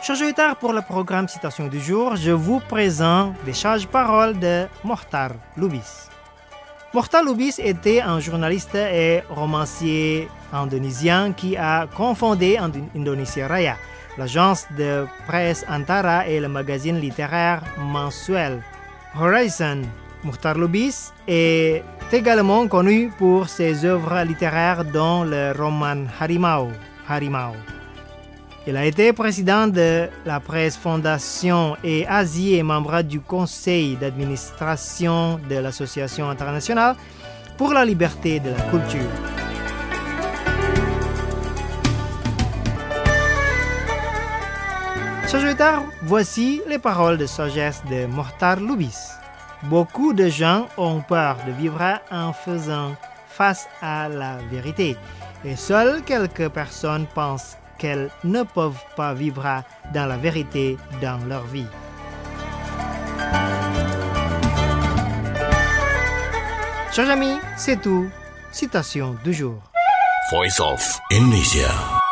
Chers auditeurs, pour le programme Citation du jour, je vous présente des sages-paroles de Mohtar Lubis. Mohtar Lubis était un journaliste et romancier indonésien qui a cofondé Indonesia Raya, l'agence de presse Antara et le magazine littéraire mensuel Horizon. Mohtar Lubis est également connu pour ses œuvres littéraires dont le roman Harimau. Il a été président de la Presse Fondation et Asie et membre du conseil d'administration de l'Association internationale pour la liberté de la culture. Chers auditeurs, voici les paroles de sagesse de Mohtar Lubis. Beaucoup de gens ont peur de vivre en faisant face à la vérité, et seules quelques personnes pensent qu'elles ne peuvent pas vivre dans la vérité dans leur vie. Chers amis, c'est tout. Citation du jour. Voice of Indonesia.